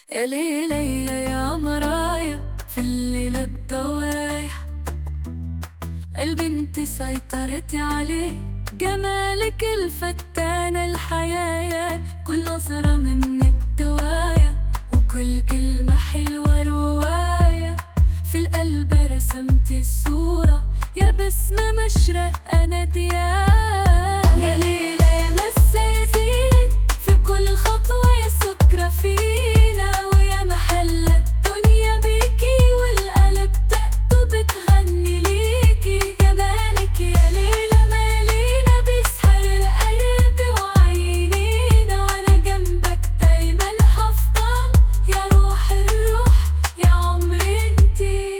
يا ليلي يا مرايا في الليلة الضوايح، البنت سيطرت عليه، جمالك الفتان الحياة، كل نظرة منك دواية، وكل كلمة حلوة رواية، في القلب رسمت الصورة، يا بسمة مشرق أنا ديايا. يا ليلة يا مسيتين في كل خطوة، يا سكرة فينا ويا محل الدنيا بيكي، والقلب دقته بتغني ليكي، جمالك يا ليلة مالينا بيسحر القلب وعينينا، وانا جنبك دايما هفضل يا روح الروح يا عمري انتي.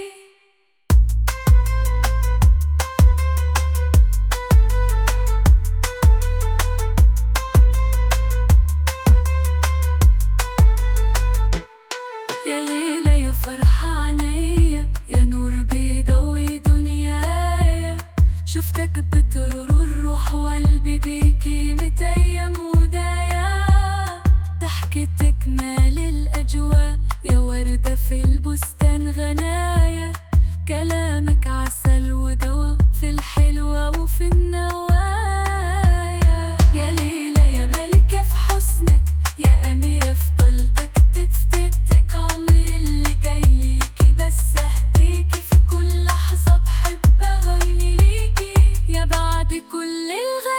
يا ليلة يا فرحة عينيا، يا نور بيضوي دنيايا، شفتك بترور الروح وقلبي بيكي متيم ودايا، ضحكتك مال الأجواء، يا وردة في البستان غنايا، كلامك عسل ودوا في الحلوة وفي النوايا. يا ليلة يا ملكة في حسنك، يا أميرة في طلبك تفتك عمري اللي جايليكي، بس أهديكي في كل لحظة بحب أغني ليكي، يا بعد كل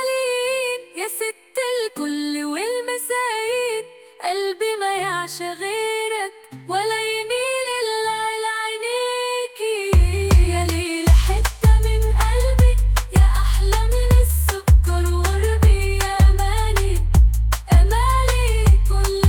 الغاليين، يا ست الكل والمسايين، قلبي ما يعشى غيرك.